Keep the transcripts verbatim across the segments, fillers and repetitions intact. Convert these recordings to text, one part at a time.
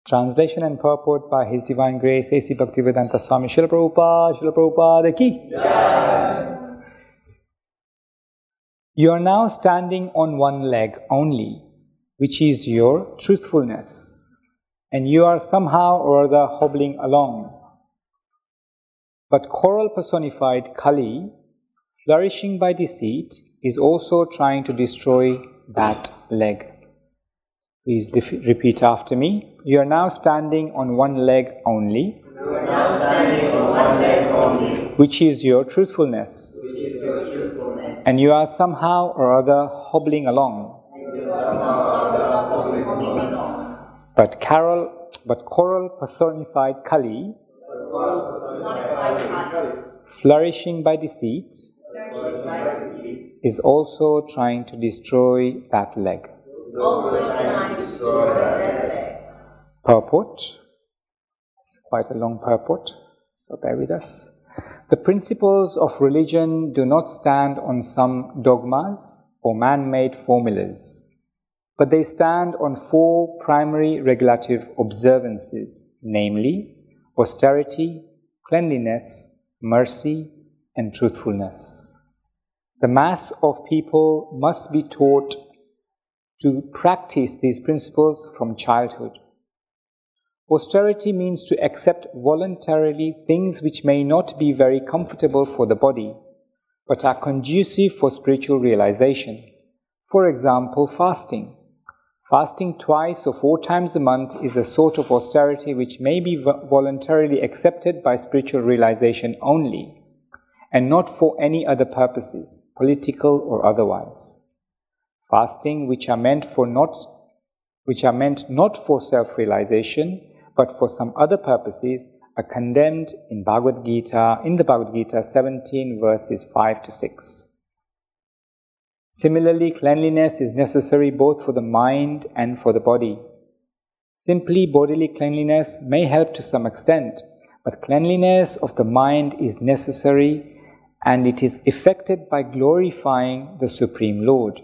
Translation and purport by His Divine Grace A C Bhaktivedanta Swami Srila Prabhupada, Srila Prabhupada ki. Yeah. You are now standing on one leg only, which is your truthfulness, and you are somehow or other hobbling along. But coral personified Kali, flourishing by deceit, is also trying to destroy that leg. Please repeat after me. You are now standing on one leg only, you are now standing on one leg only, which is your truthfulness, which is your truthfulness. And you are somehow or other hobbling along. But Carol, but coral personified Kali, flourishing by deceit, is also trying to destroy that leg. Purport. It's quite a long purport, so bear with us. The principles of religion do not stand on some dogmas or man-made formulas, but they stand on four primary regulative observances, namely austerity, cleanliness, mercy, and truthfulness. The mass of people must be taught to practice these principles from childhood. Austerity means to accept voluntarily things which may not be very comfortable for the body, but are conducive for spiritual realization. For example, fasting. Fasting twice or four times a month is a sort of austerity which may be voluntarily accepted by spiritual realization only, and not for any other purposes, political or otherwise. Fasting, which are meant for not, which are meant not for self-realization, but for some other purposes, are condemned in Bhagavad Gita, in the Bhagavad Gita seventeen verses five to six. Similarly, cleanliness is necessary both for the mind and for the body. Simply bodily cleanliness may help to some extent, but cleanliness of the mind is necessary, and it is effected by glorifying the Supreme Lord.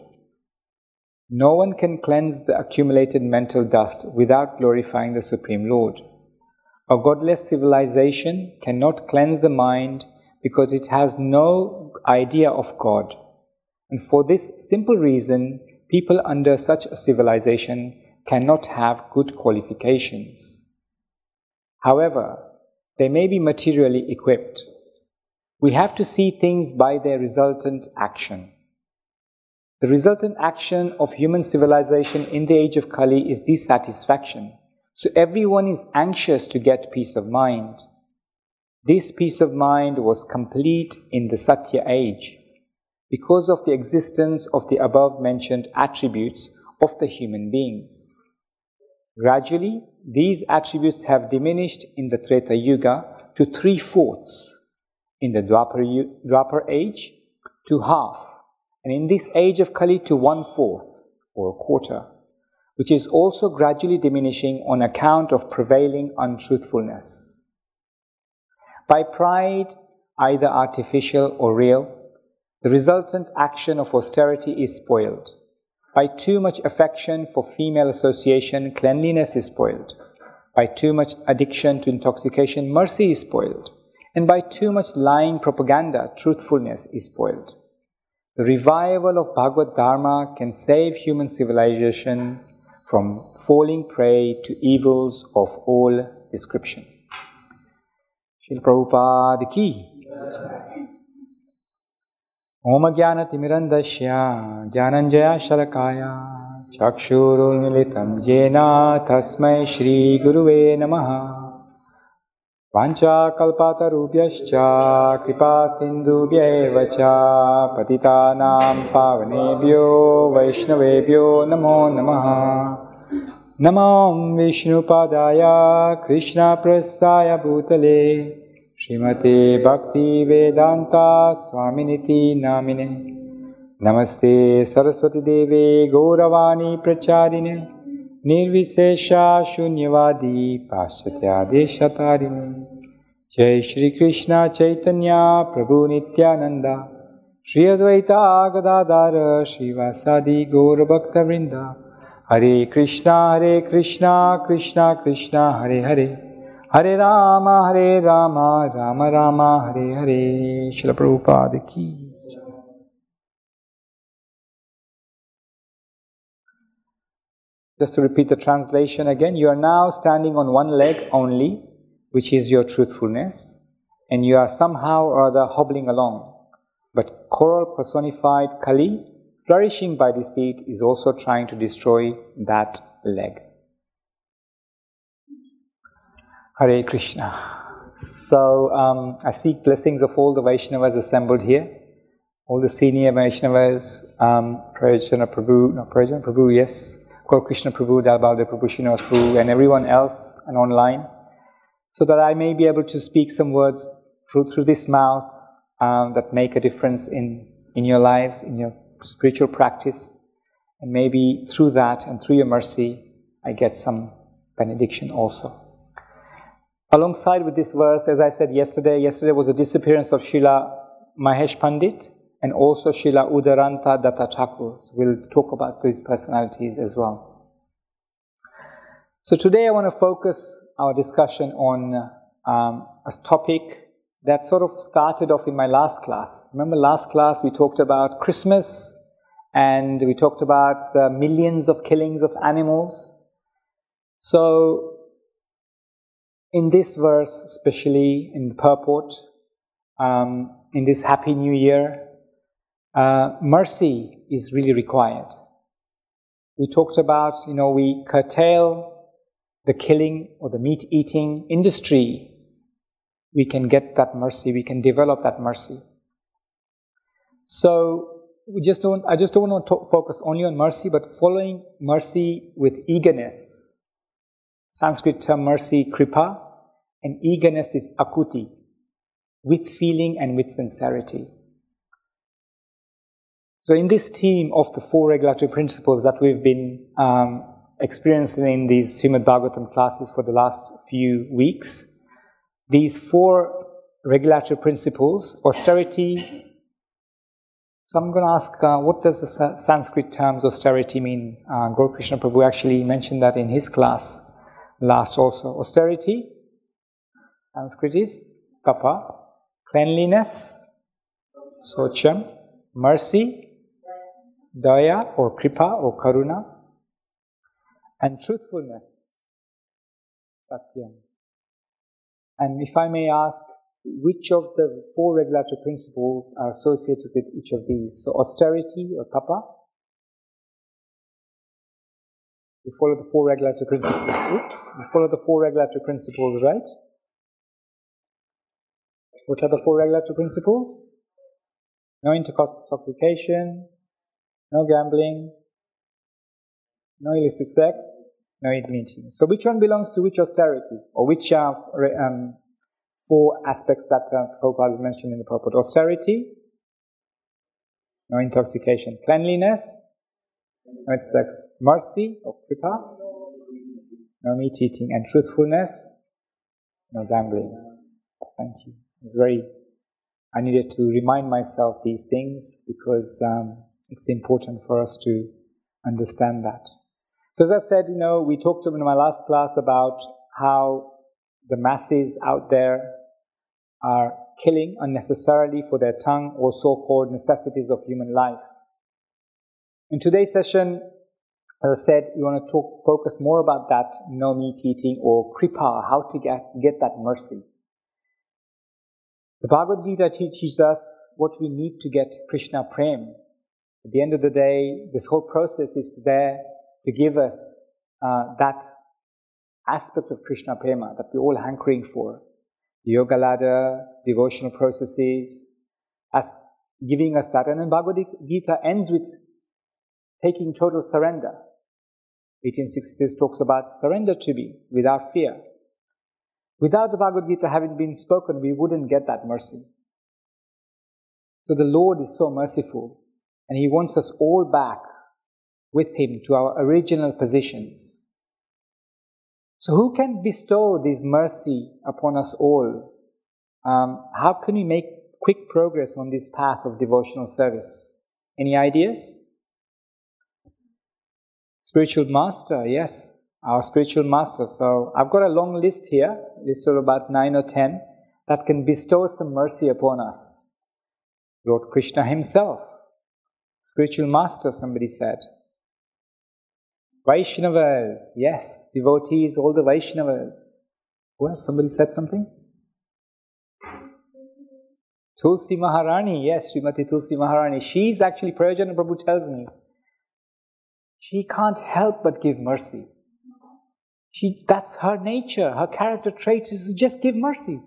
No one can cleanse the accumulated mental dust without glorifying the Supreme Lord. A godless civilization cannot cleanse the mind because it has no idea of God. And for this simple reason, people under such a civilization cannot have good qualifications. However, they may be materially equipped. We have to see things by their resultant action. The resultant action of human civilization in the age of Kali is dissatisfaction. So everyone is anxious to get peace of mind. This peace of mind was complete in the Satya age because of the existence of the above-mentioned attributes of the human beings. Gradually, these attributes have diminished in the Treta Yuga to three-fourths, in the Dwapar, Dwapar age to half, and in this age of Kali to one-fourth, or a quarter, which is also gradually diminishing on account of prevailing untruthfulness. By pride, either artificial or real, the resultant action of austerity is spoiled. By too much affection for female association, cleanliness is spoiled. By too much addiction to intoxication, mercy is spoiled. And by too much lying propaganda, truthfulness is spoiled. The revival of Bhagavad Dharma can save human civilization from falling prey to evils of all description. Srila Prabhupada ki. Om Jnana Timirandasya Jnananjaya Shalakaya Chakshurul Militam Jena Tasmai Shri Guruve Namaha Vancha kalpatarubhyascha kripa sindhubhyevacha patitanam pavanebhyo vaishnavebhyo namo namaha Namam Vishnupadaya Krishna Prasthaya Bhutale Srimate Bhakti Vedanta Swaminiti Namine Namaste Saraswati Deve Gauravani Prachadine Nirvisesha Shunyavadi Paschatya Deshatarine Jai Shri Krishna Chaitanya Prabhu Nityananda Shri Advaita Gadadhara Shri Vasadi Gaura Bhakta Vrinda Hare Krishna, Hare Krishna, Krishna Krishna, Hare Hare, Hare Rama, Hare Rama, Rama Rama, Hare Hare. Srila Prabhupada ki. Just to repeat the translation again, you are now standing on one leg only, which is your truthfulness, and you are somehow or other hobbling along. But coral personified Kali, flourishing by deceit, is also trying to destroy that leg. Hare Krishna. So um, I seek blessings of all the Vaishnavas assembled here, all the senior Vaishnavas, um, Prajana Prabhu, no, Prajana Prabhu, yes, Gaur Krishna Prabhu, Dalbaldev Prabhu, Srinivas Prabhu, and everyone else and online, so that I may be able to speak some words through, through this mouth um, that make a difference in, in your lives, in your spiritual practice, and maybe through that and through your mercy, I get some benediction also. Alongside with this verse, as I said yesterday, yesterday was the disappearance of Srila Mahesh Pandit and also Srila Udaranta Datta Thakur. So we'll talk about these personalities as well. So today I want to focus our discussion on um, a topic that sort of started off in my last class. Remember last class we talked about Christmas and we talked about the millions of killings of animals. So in this verse, especially in the purport, um, in this Happy New Year, uh, mercy is really required. We talked about, you know, we curtail the killing or the meat-eating industry. We can get that mercy, we can develop that mercy. So we just don't, I just don't want to focus only on mercy, but following mercy with eagerness. Sanskrit term mercy, kripa, and eagerness is akuti, with feeling and with sincerity. So in this theme of the four regulatory principles that we've been um, experiencing in these Srimad Bhagavatam classes for the last few weeks, these four regulatory principles, austerity. So I'm going to ask, uh, what does the Sanskrit terms austerity mean? Uh, Gaur Krishna Prabhu actually mentioned that in his class last also. Austerity, Sanskrit is tapa, cleanliness, socham, mercy, daya or kripa or karuna, and truthfulness, satyam. And if I may ask, which of the four regulatory principles are associated with each of these? So austerity or tapa, we follow the four regulatory principles. Oops, we follow the four regulatory principles, right? What are the four regulatory principles? No intoxication, no gambling, no illicit sex, no eating. So which one belongs to which austerity? Or which are um, four aspects that uh, Prabhupada has mentioned in the purport? Austerity, no intoxication. Cleanliness, no sex. Mercy, or kripa, no meat eating. And truthfulness, no gambling. Thank you. It's very, I needed to remind myself these things because um, it's important for us to understand that. So as I said, you know, we talked in my last class about how the masses out there are killing unnecessarily for their tongue or so-called necessities of human life. In today's session, as I said, we want to talk, focus more about that no meat eating or kripa, how to get, get that mercy. The Bhagavad Gita teaches us what we need to get Krishna Prem. At the end of the day, this whole process is there to give us uh, that aspect of Krishna Prema that we're all hankering for. The yoga ladder, devotional processes, as giving us that. And then Bhagavad Gita ends with taking total surrender. eighteen sixty-six talks about surrender to me without fear. Without the Bhagavad Gita having been spoken, we wouldn't get that mercy. So the Lord is so merciful, and He wants us all back with Him to our original positions. So who can bestow this mercy upon us all? Um, how can we make quick progress on this path of devotional service? Any ideas? Spiritual master, yes, our spiritual master. So I've got a long list here, list of about nine or ten, that can bestow some mercy upon us. Lord Krishna himself, spiritual master, somebody said. Vaishnavas, yes, devotees, all the Vaishnavas. Well, somebody said something? Tulsi Maharani, yes, Srimati Tulsi Maharani. She's actually, Prayojana Prabhu tells me, she can't help but give mercy. She, that's her nature, her character trait is to just give mercy.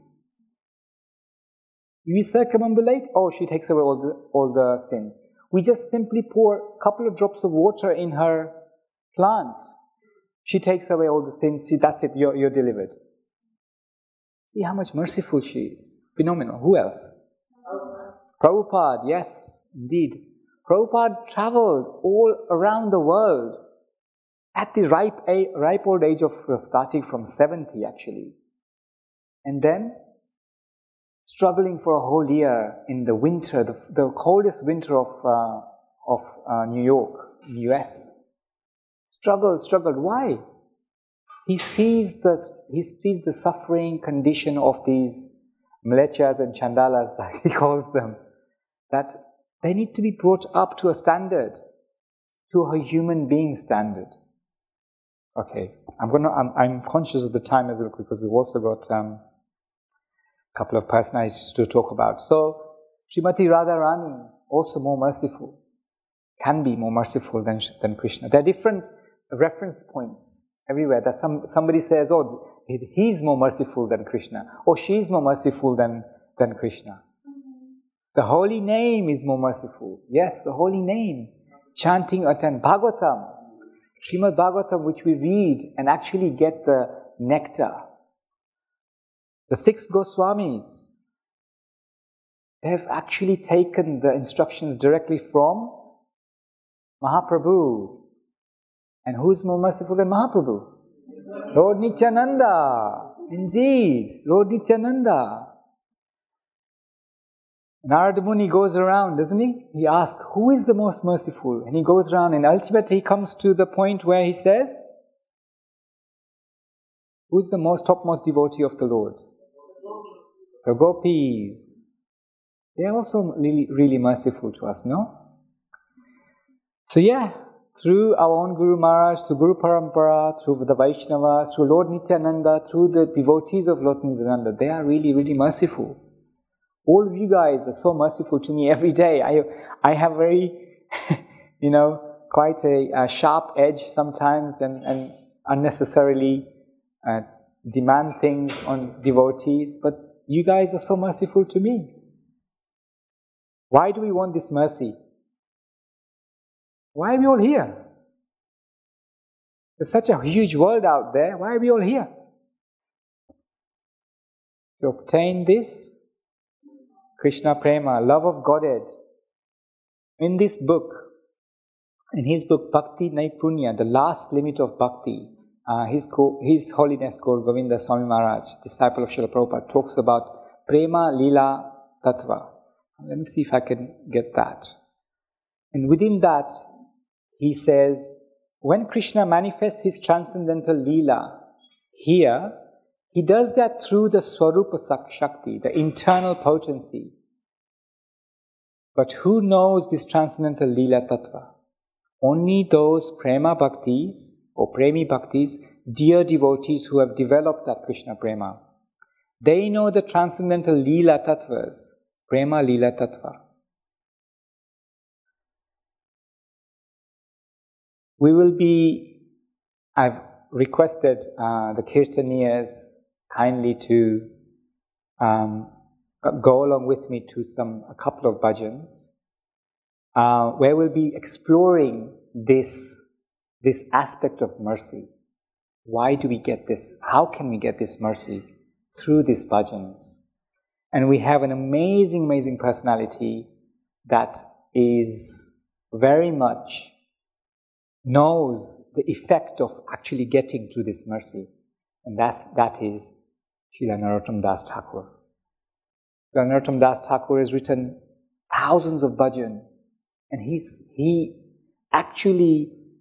We circumambulate, oh, she takes away all the, all the sins. We just simply pour a couple of drops of water in her plant. She takes away all the sins. See, that's it, you're, you're delivered. See how much merciful she is. Phenomenal. Who else? Prabhupada, yes, indeed. Prabhupada traveled all around the world at the ripe, ripe old age of uh, starting from seventy actually. And then struggling for a whole year in the winter, the, the coldest winter of, uh, of uh, New York, U S. Struggled, struggled. Why? He sees the, he sees the suffering condition of these mlechas and chandalas, that he calls them, that they need to be brought up to a standard, to a human being standard. Okay, I'm gonna. I'm, I'm conscious of the time as well because we've also got um, a couple of personalities to talk about. So, Srimati Radharani, also more merciful, can be more merciful than than Krishna. There are different reference points everywhere that some somebody says, "Oh, he's more merciful than Krishna," or "She's more merciful than than Krishna." The holy name is more merciful. Yes, the holy name. Chanting Atan Bhagavatam, Srimad Bhagavatam, which we read and actually get the nectar. The six Goswamis, they have actually taken the instructions directly from Mahaprabhu. And who's more merciful than Mahaprabhu? Lord Nityananda. Indeed, Lord Nityananda. Narada Muni goes around, doesn't he? He asks, who is the most merciful? And he goes around and ultimately he comes to the point where he says, who is the most topmost devotee of the Lord? The gopis. They are also really, really merciful to us, no? So yeah, through our own Guru Maharaj, through Guru Parampara, through the Vaishnavas, through Lord Nityananda, through the devotees of Lord Nityananda, they are really, really merciful. All of you guys are so merciful to me every day. I, I have very, you know, quite a, a sharp edge sometimes and, and unnecessarily uh, demand things on devotees. But you guys are so merciful to me. Why do we want this mercy? Why are we all here? There's such a huge world out there. Why are we all here? To obtain this Krishna Prema, love of Godhead. In this book, in his book Bhakti Naipunya, the last limit of Bhakti, uh, his, his Holiness Gaur Govinda Swami Maharaj, disciple of Srila Prabhupada, talks about Prema Lila Tattva. Let me see if I can get that. And within that, he says, when Krishna manifests his transcendental Leela here, he does that through the Swarupa Shakti, the internal potency. But who knows this transcendental Leela Tattva? Only those Prema Bhaktis or Premi Bhaktis, dear devotees who have developed that Krishna Prema. They know the transcendental Leela Tattvas, Prema Leela Tattva. We will be, I've requested uh, the Kirtaniyas kindly to um, go along with me to some a couple of bhajans uh, where we'll be exploring this, this aspect of mercy. Why do we get this? How can we get this mercy? Through these bhajans. And we have an amazing, amazing personality that is very much knows the effect of actually getting to this mercy. And that's, that is Srila Narottam Das Thakur. Srila Narottam Das Thakur has written thousands of bhajans, and he's, he actually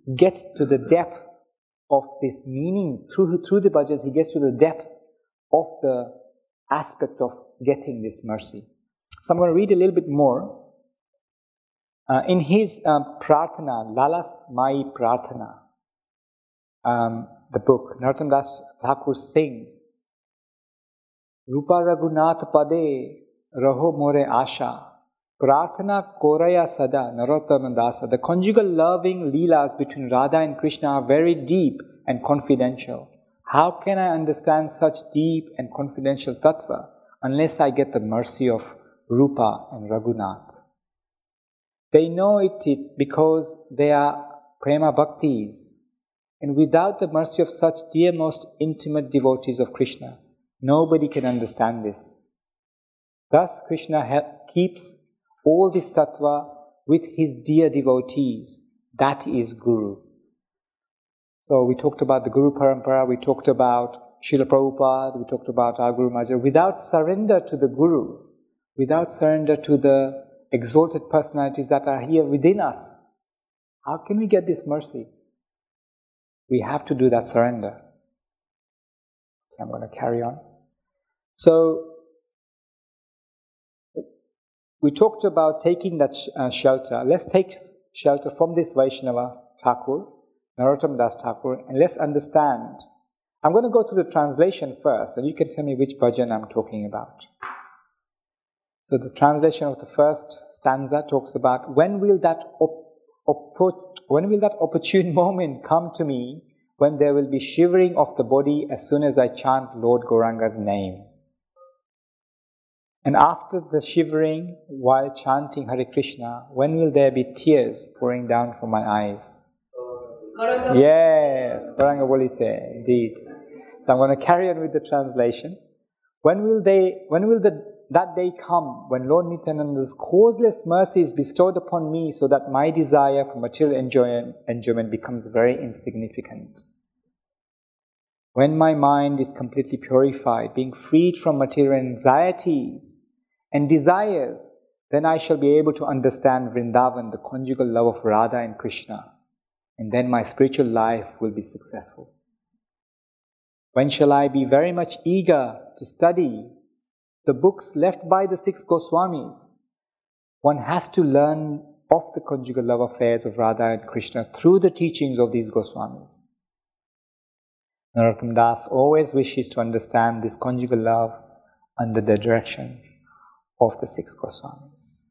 gets to the depth of this meaning, through, through the bhajan, he gets to the depth of the aspect of getting this mercy. So I'm going to read a little bit more. Uh, in his uh, Prarthana, Lalas Mai Prarthana, um, the book, Narottam Das Thakur sings, Rupa Raghunath Pade Raho More Asha, Prarthana Koraya Sada Narottam Dasa. The conjugal loving leelas between Radha and Krishna are very deep and confidential. How can I understand such deep and confidential tattva unless I get the mercy of Rupa and Raghunath? They know it because they are prema bhaktis. And without the mercy of such dear, most intimate devotees of Krishna, nobody can understand this. Thus, Krishna keeps all this tattva with his dear devotees. That is Guru. So we talked about the Guru Parampara, we talked about Srila Prabhupada, we talked about our Guru Maharaj. Without surrender to the Guru, without surrender to the exalted personalities that are here within us, how can we get this mercy? We have to do that surrender. I'm going to carry on. So, we talked about taking that sh uh, shelter. Let's take shelter from this Vaishnava Thakur, Narottam Das Thakur, and let's understand. I'm going to go through the translation first, and you can tell me which bhajan I'm talking about. So the translation of the first stanza talks about, when will that op when will that opportune moment come to me when there will be shivering of the body as soon as I chant Lord Gauranga's name? And after the shivering while chanting Hare Krishna, when will there be tears pouring down from my eyes? Yes, Gauranga Bolite, indeed. So I'm going to carry on with the translation. When will they, when will the that day come when Lord Nityananda's causeless mercy is bestowed upon me so that my desire for material enjoy enjoyment becomes very insignificant? When my mind is completely purified, being freed from material anxieties and desires, then I shall be able to understand Vrindavan, the conjugal love of Radha and Krishna, and then my spiritual life will be successful. When shall I be very much eager to study the books left by the six Goswamis? One has to learn of the conjugal love affairs of Radha and Krishna through the teachings of these Goswamis. Narottam Das always wishes to understand this conjugal love under the direction of the six Goswamis.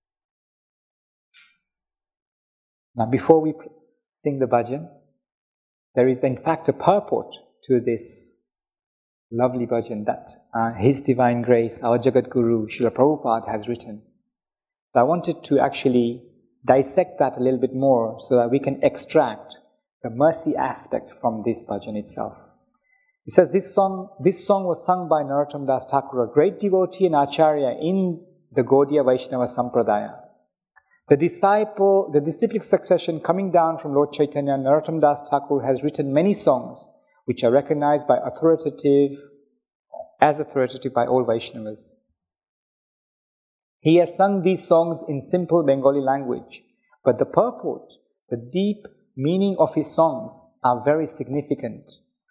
Now, before we sing the bhajan, there is in fact a purport to this lovely bhajan that uh, His Divine Grace, our Jagat Guru, Srila Prabhupada has written. So I wanted to actually dissect that a little bit more so that we can extract the mercy aspect from this bhajan itself. It says, this song, this song was sung by Narottam Das Thakur, a great devotee and acharya in the Gaudiya Vaishnava Sampradaya. The disciple, the disciplic succession coming down from Lord Chaitanya, Narottam Das Thakur has written many songs which are recognized by authoritative, as authoritative by all Vaishnavas. He has sung these songs in simple Bengali language, but the purport, the deep meaning of his songs are very significant.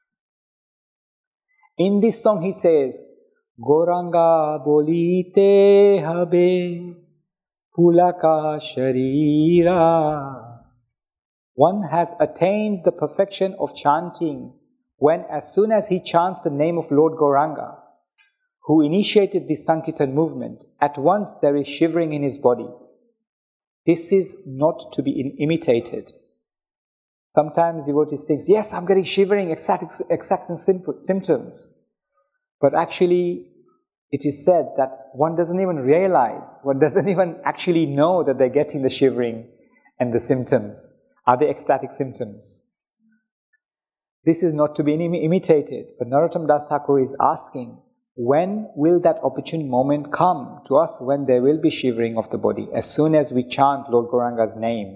In this song he says, Gauranga bolite habe pulaka sharira. One has attained the perfection of chanting when, as soon as he chants the name of Lord Gauranga, who initiated this Sankirtan movement, at once there is shivering in his body. This is not to be imitated. Sometimes devotees think, yes, I'm getting shivering, ecstatic, ecstatic symptoms. But actually, it is said that one doesn't even realize, one doesn't even actually know that they're getting the shivering and the symptoms. Are they ecstatic symptoms? This is not to be imitated. But Narottam Das Thakur is asking, when will that opportune moment come to us when there will be shivering of the body, as soon as we chant Lord Gauranga's name?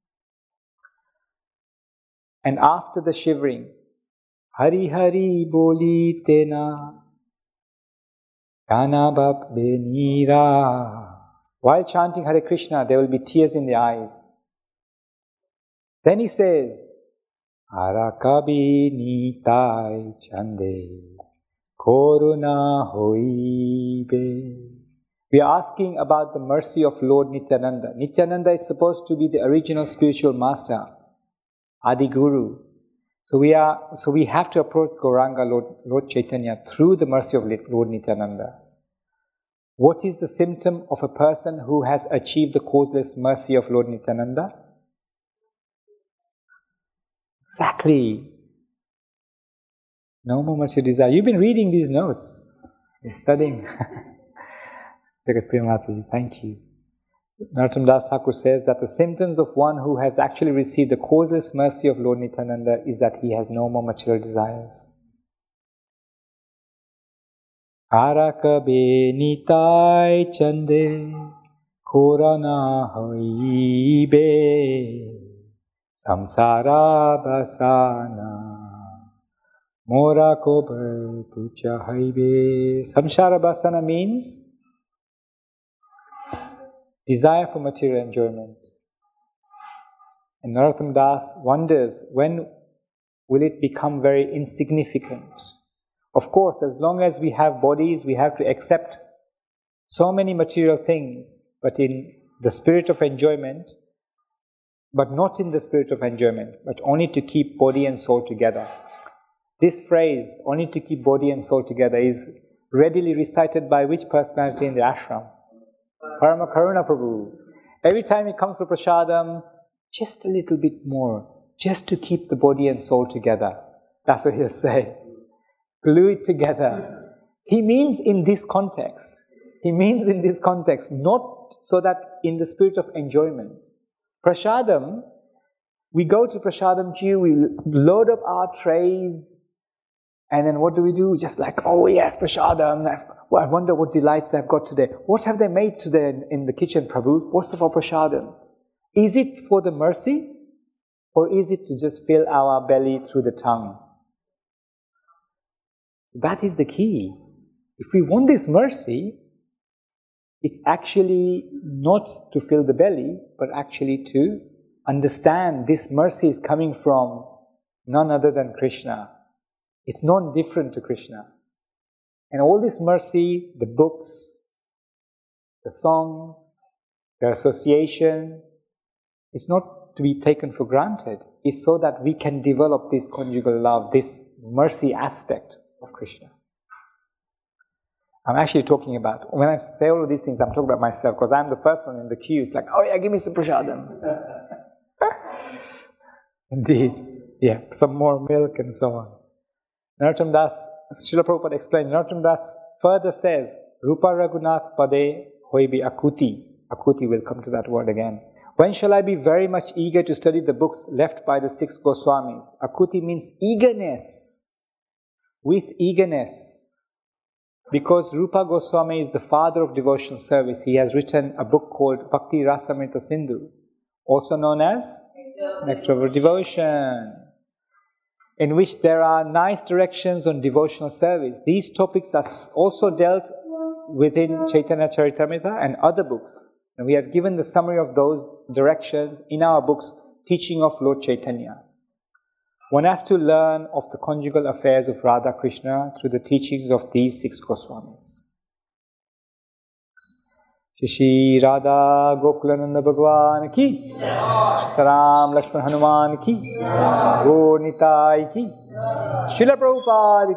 And after the shivering, Hari Hari Boli Tena Ganabab Benira. While chanting Hare Krishna, there will be tears in the eyes. Then he says, Arakabi nitai chande koruna hoibe. We are asking about the mercy of Lord Nityananda. Nityananda is supposed to be the original spiritual master, Adi Guru. So we are, so we have to approach Gauranga, Lord, Lord Chaitanya, through the mercy of Lord Nityananda. What is the symptom of a person who has achieved the causeless mercy of Lord Nityananda? Exactly. No more material desire. You've been reading these notes. You're studying. Jagat Priya Mataji, thank you. Narottam Das Thakur says that the symptoms of one who has actually received the causeless mercy of Lord Nityananda is that he has no more material desires. Arakabe nitai chande korana hoibe samsara basana mora kobe tucha haibe. Samsara basana means desire for material enjoyment. And Narottam Das wonders, when will it become very insignificant? Of course, as long as we have bodies, we have to accept so many material things, but in the spirit of enjoyment, but not in the spirit of enjoyment, but only to keep body and soul together. This phrase, only to keep body and soul together, is readily recited by which personality in the ashram? Parama Karuna Prabhu. Every time he comes for prasadam, just a little bit more, just to keep the body and soul together. That's what he'll say. Glue it together. He means in this context. He means in this context, not so that in the spirit of enjoyment. Prasadam, we go to prasadam queue, we load up our trays, and then what do we do? Just like, oh yes, prasadam. Well, I wonder what delights they've got today. What have they made today in the kitchen, Prabhu? What's for prasadam? Is it for the mercy? Or is it to just fill our belly through the tongue? That is the key. If we want this mercy, it's actually not to fill the belly, but actually to understand this mercy is coming from none other than Krishna. It's not different to Krishna. And all this mercy, the books, the songs, the association, it's not to be taken for granted. It's so that we can develop this conjugal love, this mercy aspect of Krishna. I'm actually talking about, when I say all of these things, I'm talking about myself, because I'm the first one in the queue. It's like, oh yeah, give me some prasadam. Indeed. Yeah, some more milk and so on. Narottam Das, Srila Prabhupada explains, Narottam Das further says, Rupa Raghunath Pade Hoibi Akuti. Akuti, will come to that word again. When shall I be very much eager to study the books left by the six Goswamis? Akuti means eagerness. With eagerness. Because Rupa Goswami is the father of devotional service, he has written a book called Bhakti Rasamrita Sindhu, also known as Nectar of Devotion, in which there are nice directions on devotional service. These topics are also dealt within Chaitanya Charitamrita and other books. And we have given the summary of those directions in our books, Teaching of Lord Chaitanya. One has to learn of the conjugal affairs of Radha Krishna through the teachings of these six Goswamis. Shri Radha Gokulananda Bhagwan ki, Shitaram Lakshman Hanuman ki, Gaur Nitai ki, Srila Prabhupada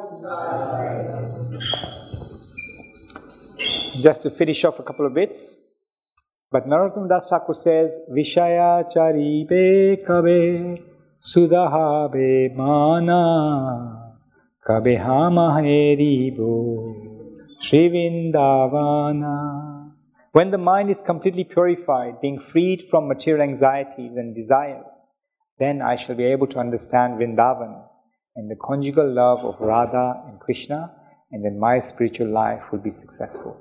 ki. Just to finish off a couple of bits, but Narottam Das Thakur says, Vishaya chari be kabe Sudaha be mana kabe hama heribo Shri Vindavana. When the mind is completely purified, being freed from material anxieties and desires, then I shall be able to understand Vrindavan and the conjugal love of Radha and Krishna, and then my spiritual life will be successful.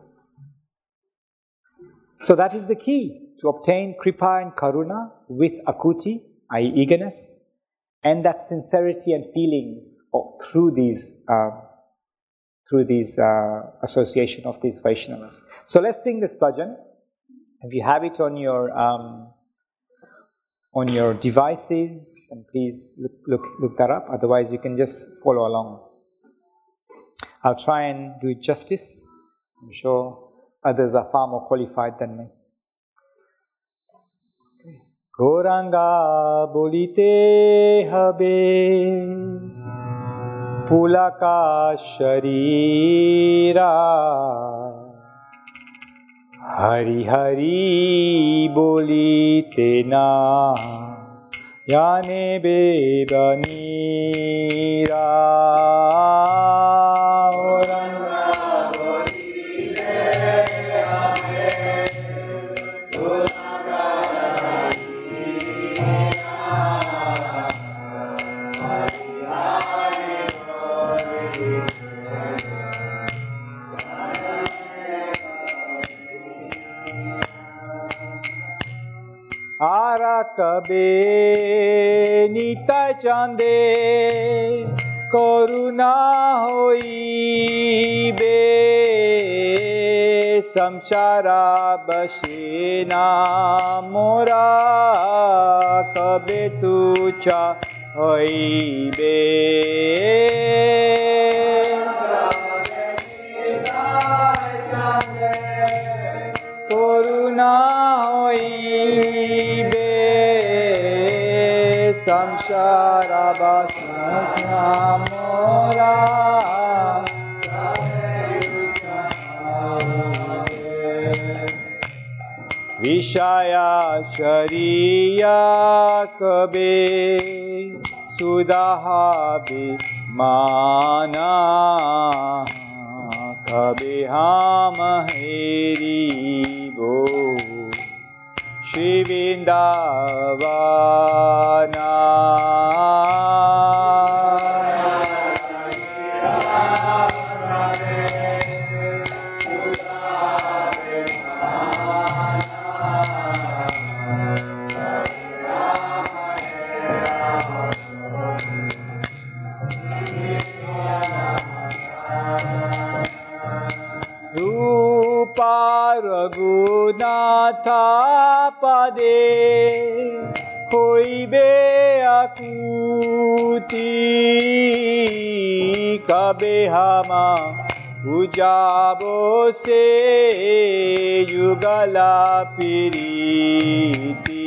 So that is the key, to obtain Kripa and Karuna with Akuti, that is eagerness, and that sincerity and feelings of, through these uh, through these uh, association of these Vaishnavas. So let's sing this bhajan. If you have it on your um, on your devices, and please look, look, look that up. Otherwise, you can just follow along. I'll try and do it justice. I'm sure others are far more qualified than me. Goranga bolite habe pulaka sharira Hari Hari bolite na yane bebanira Goranga bolite habe pulaka Arakabe nitai chande karuna hoibe samsara bashena mora kabe tucha hoibe karuna hoibe samsara basna mora Vishaya shariya kabe sudaha bimana kabe ham heri bo Shri Vrindavana Raghunatha pade hoibe akuti kabe hama ujabo se yugala piriti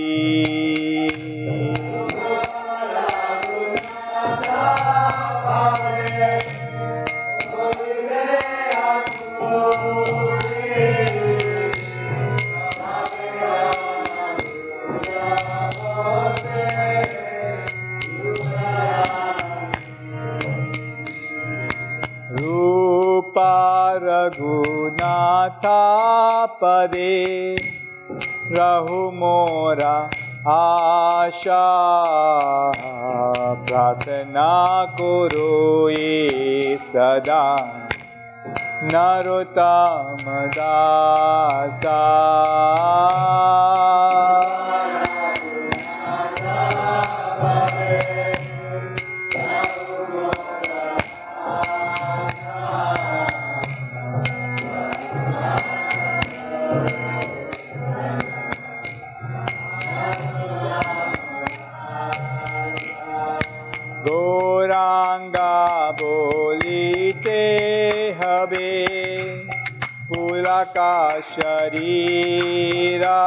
Raghunatha pade rahu mora asha pratna karo ye sada narottam dasa Goranga bolite habe pulaka sharira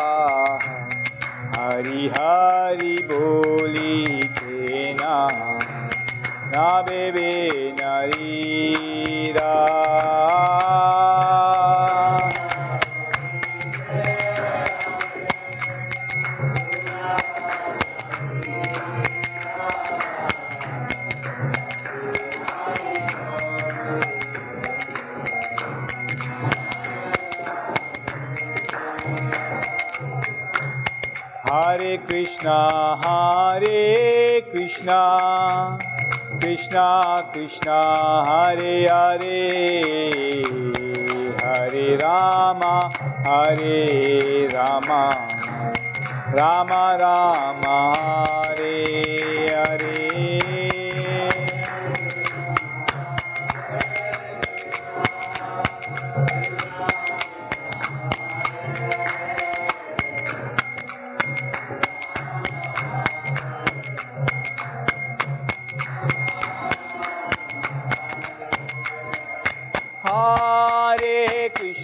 Hari Hari bolite na na bebe narira Hare Krishna, Hare Krishna, Krishna Krishna, Hare Hare, Hare Rama, Hare Rama, Rama Rama, Hare Hare.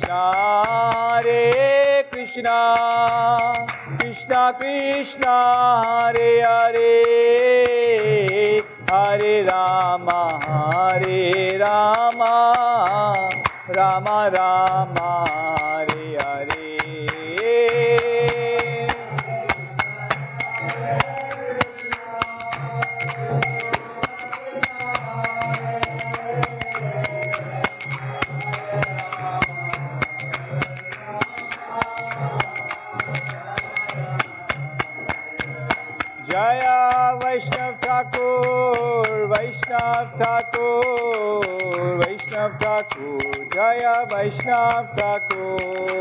Krishna, Hare Krishna, Krishna Krishna, Hare Hare, Hare Rama, Hare Rama, Rama Rama, Hare Hare. Jaya Vaishnav Thakur, Vaishnav Thakur, Vaishnav Thakur, Jaya Vaishnav Thakur.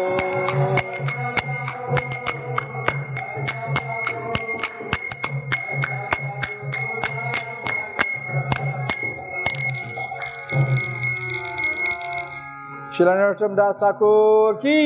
Srila Narottam Das Thakur ki.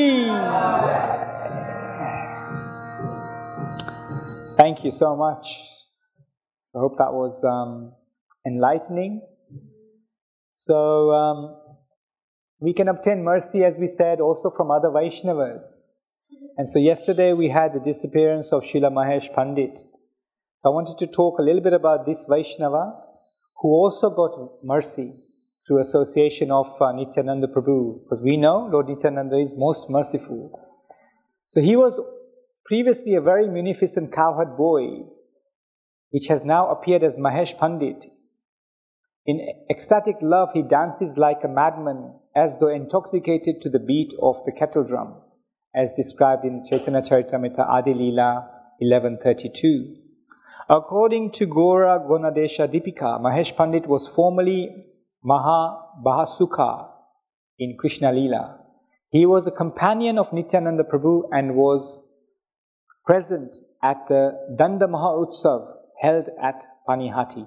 Thank you so much. So I hope that was um, enlightening. So um, we can obtain mercy, as we said, also from other Vaishnavas. And so yesterday we had the disappearance of Srila Mahesh Pandit. I wanted to talk a little bit about this Vaishnava who also got mercy through association of uh, Nityananda Prabhu. Because we know Lord Nityananda is most merciful. So he was previously a very munificent cowherd boy, which has now appeared as Mahesh Pandit. In ecstatic love, he dances like a madman, as though intoxicated to the beat of the kettle drum, as described in Chaitanya Charitamrita Adi Leela eleven thirty-two. According to Gora Gonadesha Dipika, Mahesh Pandit was formerly Maha Bahasukha in Krishna Leela. He was a companion of Nityananda Prabhu and was present at the Danda Maha Utsav held at Panihati.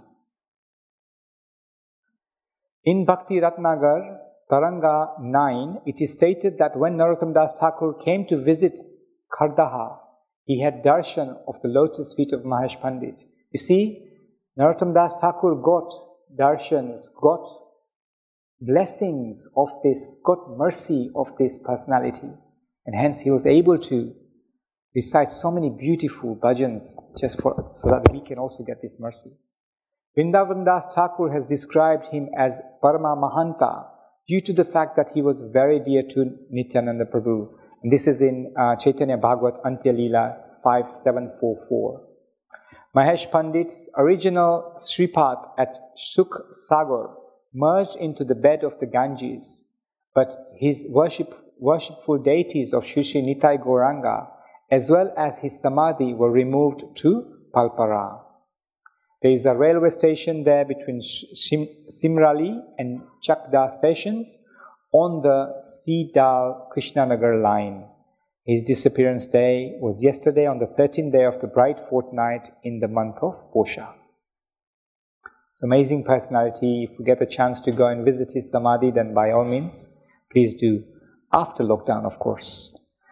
In Bhakti Ratnagar, Taranga nine, it is stated that when Narottam Das Thakur came to visit Khardaha, he had darshan of the lotus feet of Mahesh Pandit. You see, Narottam Das Thakur got darshans, got blessings of this, got mercy of this personality. And hence he was able to recite so many beautiful bhajans just for, so that we can also get this mercy. Vrindavan Das Thakur has described him as Parama Mahanta due to the fact that he was very dear to Nityananda Prabhu. And this is in uh, Chaitanya Bhagavat Antya Leela five seven four four. Mahesh Pandit's original Sripat at Sukh Sagar merged into the bed of the Ganges, but his worship, worshipful deities of Shri Shri Nitai Gauranga as well as his Samadhi were removed to Palpara. There is a railway station there between Sim Simrali and Chakda stations on the Seedal Krishnanagar line. His disappearance day was yesterday on the thirteenth day of the bright fortnight in the month of Posha. It's an amazing personality. If you get the chance to go and visit his Samadhi, then by all means, please do. After lockdown, of course.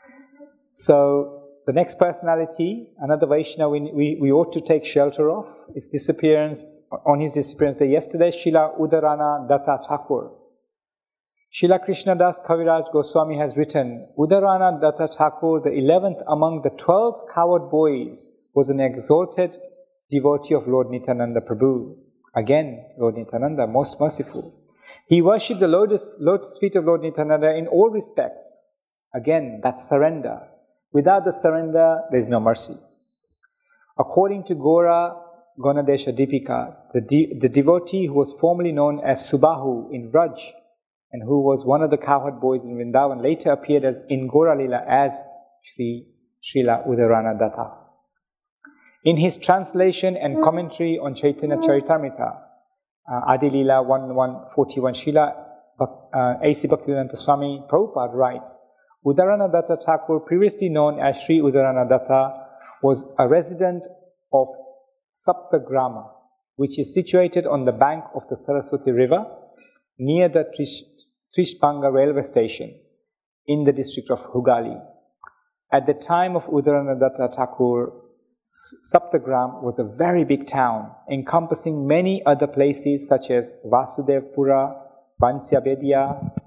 So, the next personality, another Vaishnava we, we, we ought to take shelter of, his disappearance, on his disappearance day yesterday, Srila Udarana Datta Thakur. Srila Krishnadas Kaviraj Goswami has written, Udarana Datta Thakur, the eleventh among the twelve cowherd boys, was an exalted devotee of Lord Nityananda Prabhu. Again, Lord Nityananda, most merciful. He worshipped the lotus, lotus feet of Lord Nityananda in all respects. Again, that surrender. Without the surrender, there is no mercy. According to Gora Gonadesha Dipika, the, de the devotee who was formerly known as Subahu in Vraj, and who was one of the cowherd boys in Vrindavan, later appeared as in Gora Lila as Sri Srila Udarana Datta. In his translation and commentary on Chaitanya Charitamrita, uh, Adi Leela eleven forty-one, Srila uh, A C Bhaktivedanta Swami Prabhupada writes, Udarana Datta Thakur, previously known as Sri Udarana Datta, was a resident of Saptagrama, which is situated on the bank of the Saraswati River, near the Trish, Trishbanga railway station, in the district of Hugali. At the time of Udarana Datta Thakur, Saptagram was a very big town, encompassing many other places such as Vasudevpura, Bansyabedia,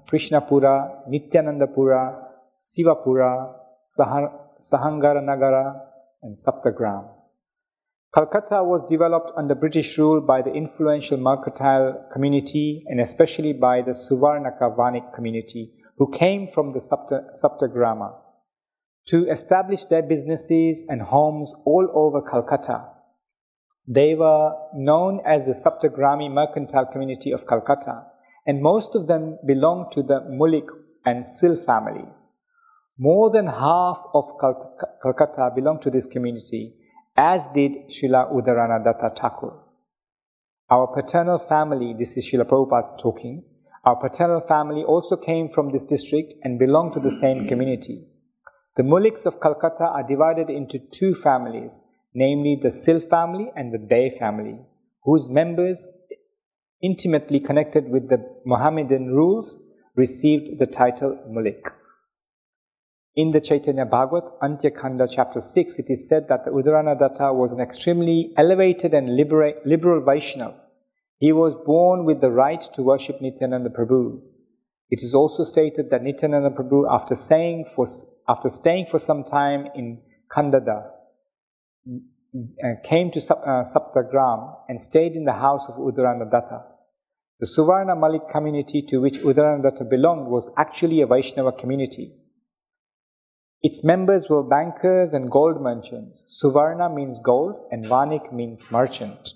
Krishnapura, Nityanandapura, Sivapura, Sahar, Sahangaranagara, and Saptagram. Calcutta was developed under British rule by the influential mercantile community and especially by the Suvarnaka Vanik community who came from the Sapta, Saptagrama to establish their businesses and homes all over Calcutta. They were known as the Saptagrami mercantile community of Calcutta, and most of them belonged to the Mulik and Sil families. More than half of Calcutta belonged to this community, as did Srila Udaranadatta Thakur. Our paternal family, this is Srila Prabhupada talking, our paternal family also came from this district and belonged to the same community. The Muliks of Calcutta are divided into two families, namely the Sil family and the Dey family, whose members, intimately connected with the Mohammedan rules, received the title Mulik. In the Chaitanya Bhagavat, Antya Khanda chapter six, it is said that the Udaranadatta was an extremely elevated and libera liberal Vaishnava. He was born with the right to worship Nityananda Prabhu. It is also stated that Nityananda Prabhu, after, saying for, after staying for some time in Khandada, uh, came to uh, Saptagram and stayed in the house of Udaranadatta. The Suvarna Malik community to which Udaranadatta belonged was actually a Vaishnava community. Its members were bankers and gold merchants. Suvarna means gold and Vanik means merchant.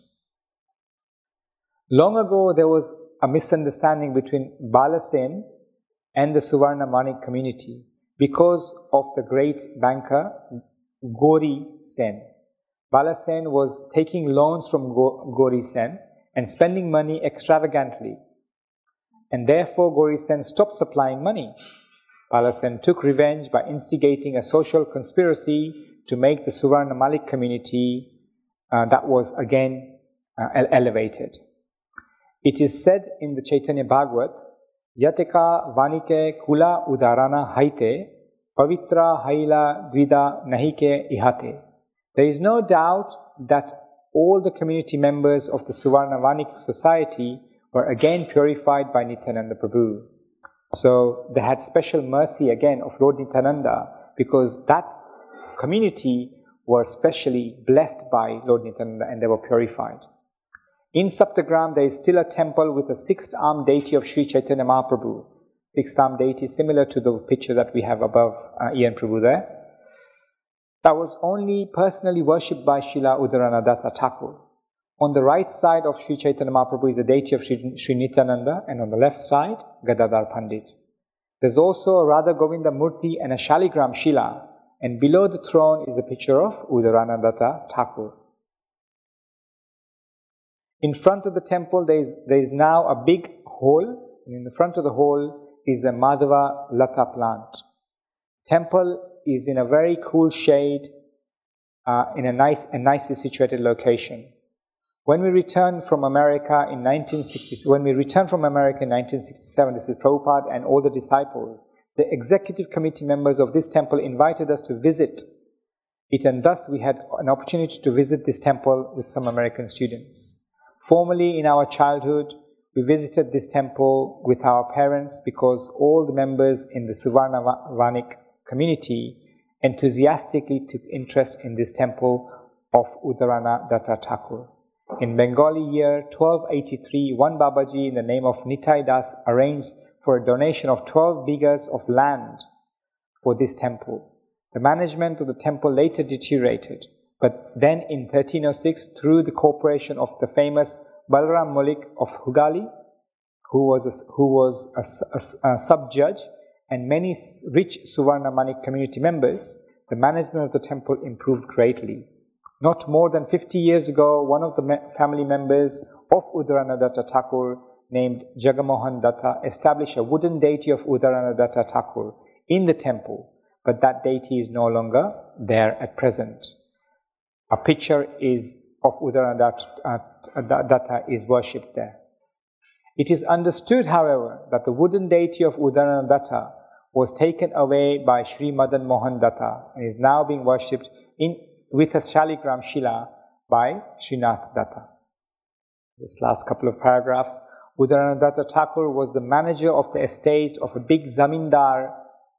Long ago, there was a misunderstanding between Balasen and the Suvarna Manik community because of the great banker Gauri Sen. Balasen was taking loans from Gauri Sen and spending money extravagantly, and therefore Gauri Sen stopped supplying money. Balasen took revenge by instigating a social conspiracy to make the Suvarna Malik community uh, that was again uh, elevated. It is said in the Chaitanya Bhagavat, Yateka vanike kula udarana haite, pavitra haila dvida nahike ihate. There is no doubt that all the community members of the Suvarna Vanik society were again purified by Nityananda Prabhu. So they had special mercy again of Lord Nityananda because that community were specially blessed by Lord Nityananda and they were purified. In Saptagram, there is still a temple with a six-armed deity of Sri Chaitanya Mahaprabhu. Six-armed deity similar to the picture that we have above uh, Ian Prabhu there. That was only personally worshipped by Srila Udaranadatta Thakur. On the right side of Sri Chaitanya Mahaprabhu is a deity of Sri, Sri Nityananda, and on the left side, Gadadhar Pandit. There's also a Radha Govinda Murti and a Shaligram Shila, and below the throne is a picture of Udaranadatta Thakur. In front of the temple, there is, there is now a big hole, and in the front of the hole is a Madhava Lata plant. Temple is in a very cool shade, uh, in a nice and nicely situated location. When we returned from America in nineteen sixty, when we returned from America in nineteen sixty-seven, this is Prabhupada and all the disciples, the executive committee members of this temple invited us to visit it, and thus we had an opportunity to visit this temple with some American students. Formerly in our childhood, we visited this temple with our parents because all the members in the Suvarna Vanik community enthusiastically took interest in this temple of Udaranadatta Thakur. In Bengali year twelve eighty-three, one Babaji in the name of Nitai Das arranged for a donation of twelve bighas of land for this temple. The management of the temple later deteriorated, but then in thirteen oh six, through the cooperation of the famous Balaram Mulik of Hugali, who was a, who was a, a, a sub-judge, and many rich Suvarna Manik community members, the management of the temple improved greatly. Not more than fifty years ago, one of the me family members of Udaranadatta Thakur, named Jagamohan Datta, established a wooden deity of Udaranadatta Thakur in the temple, but that deity is no longer there at present. A picture is of Udaranadatta is worshipped there. It is understood, however, that the wooden deity of Udaranadatta was taken away by Sri Madan Mohan Datta and is now being worshipped in with a Shaligram Shila by Srinath Datta. This last couple of paragraphs. Udaranadatta Thakur was the manager of the estate of a big zamindar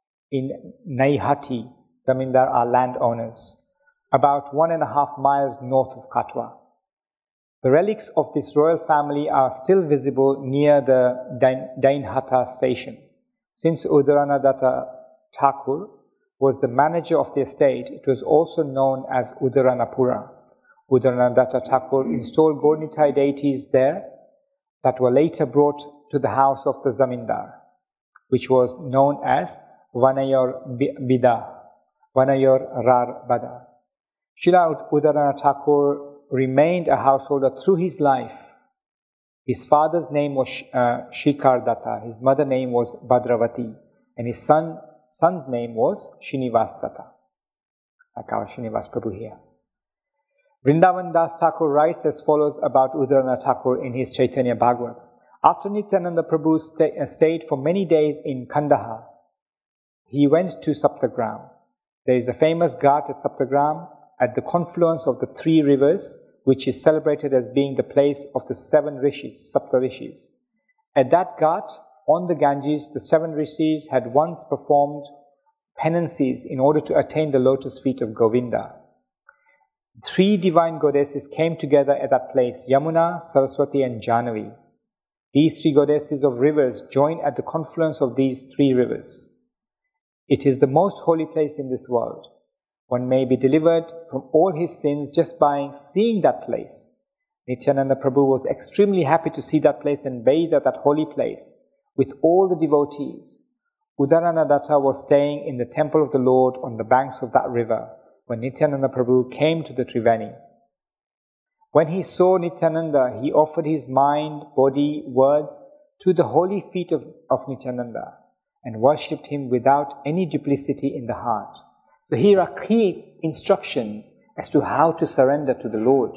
in Naihati. Zamindar are landowners, about one and a half miles north of Katwa. The relics of this royal family are still visible near the Dainhata station. Since Udaranadatta Thakur was the manager of the estate, it was also known as Udaranapura. Udaranadatta Thakur installed Gaur-Nitai deities there that were later brought to the house of the zamindar, which was known as Vanayor Bida, Vanayor Rar Bada. Srila Udarana Thakur remained a householder through his life. His father's name was uh, Shikar Datta, his mother's name was Bhadravati, and his son, son's name was Srinivas Datta, like our Srinivas Prabhu here. Vrindavan Das Thakur writes as follows about Udarana Thakur in his Chaitanya Bhagavat. After Nityananda Prabhu stay, uh, stayed for many days in Kandahar, he went to Saptagram. There is a famous ghat at Saptagram at the confluence of the three rivers, which is celebrated as being the place of the seven rishis, Sapta rishis. At that ghat, on the Ganges, the seven rishis had once performed penances in order to attain the lotus feet of Govinda. Three divine goddesses came together at that place, Yamuna, Saraswati and Jahnavi. These three goddesses of rivers join at the confluence of these three rivers. It is the most holy place in this world. One may be delivered from all his sins just by seeing that place. Nityananda Prabhu was extremely happy to see that place and bathe at that holy place with all the devotees. Udaranadatta was staying in the temple of the Lord on the banks of that river when Nityananda Prabhu came to the Triveni. When he saw Nityananda, he offered his mind, body, words to the holy feet of, of Nityananda and worshipped him without any duplicity in the heart. So here are key instructions as to how to surrender to the Lord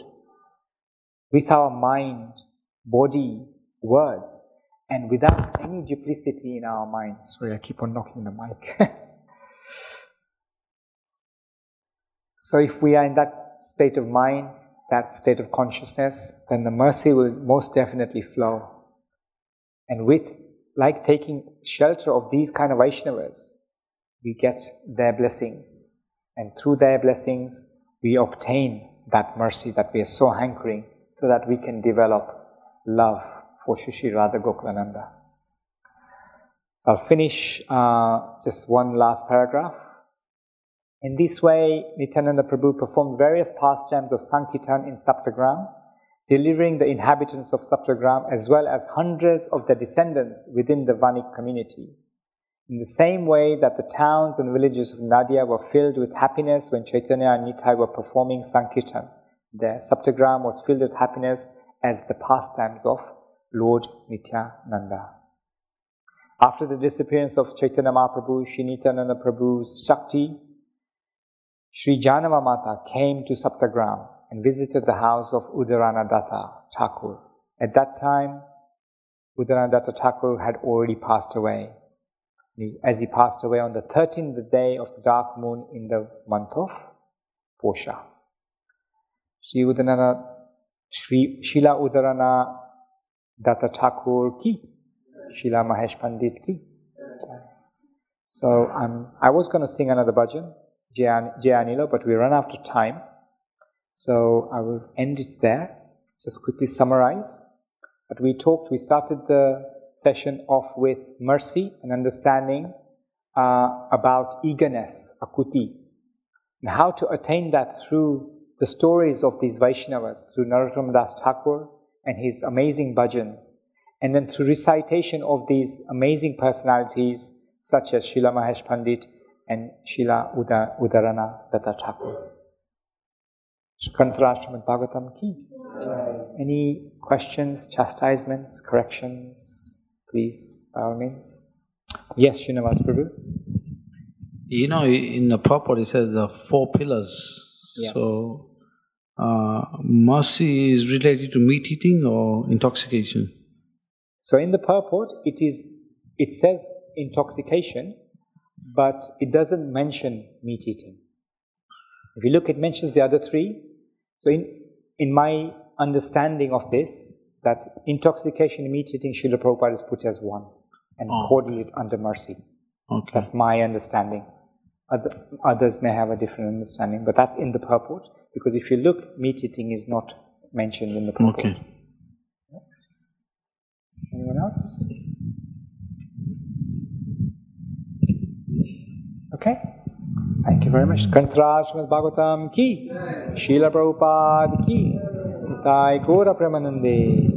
with our mind, body, words, and without any duplicity in our minds. Sorry, I keep on knocking the mic. So if we are in that state of mind, that state of consciousness, then the mercy will most definitely flow. And with, like taking shelter of these kind of Vaishnavas, we get their blessings. And through their blessings, we obtain that mercy that we are so hankering, so that we can develop love for Shri Radha Gokulananda. So I'll finish uh, just one last paragraph. In this way, Nityananda Prabhu performed various pastimes of Sankirtan in Saptagram, delivering the inhabitants of Saptagram as well as hundreds of their descendants within the Vanik community. In the same way that the towns and villages of Nadia were filled with happiness when Chaitanya and Nitai were performing Sankirtan, the Saptagram was filled with happiness as the pastimes of Lord Nityananda. After the disappearance of Chaitanya Mahaprabhu, Sri Nityananda Prabhu's Shakti, Sri Janava Mata came to Saptagram and visited the house of Udaranadatta Thakur. At that time, Udaranadatta Thakur had already passed away. As he passed away on the thirteenth day of the dark moon in the month of Posha. Sri Udarana, Sri Srila Udarana Datta Thakur ki, Srila Mahesh Pandit ki. So um, I was going to sing another bhajan, Jai Anila, but we run out of time. So I will end it there. Just quickly summarize. But we talked, we started the session off with mercy and understanding uh, about eagerness, akuti, and how to attain that through the stories of these Vaishnavas, through Narottam Das Thakur and his amazing bhajans, and then through recitation of these amazing personalities such as Srila Mahesh Pandit and Srila Uda, Udarana Datta Thakur. Shukantara Srimad Bhagavatam ki. Any questions, chastisements, corrections? Please, by all means. Yes, Srinivas Prabhu. You know, in the purport it says the four pillars. Yes. So, uh, mercy is related to meat eating or intoxication? So in the purport, it is, it says intoxication, but it doesn't mention meat eating. If you look, it mentions the other three. So in, in my understanding of this, that intoxication and meat eating, Srila Prabhupada is put as one and Oh. correlate under mercy. Okay. That's my understanding. Other, others may have a different understanding, but that's in the purport, because if you look, meat eating is not mentioned in the purport. Okay. Anyone else? Okay. Thank you very much. Kantraj Srimad Bhagavatam ki, Srila Prabhupada ki, Nitai Gaura Premanande.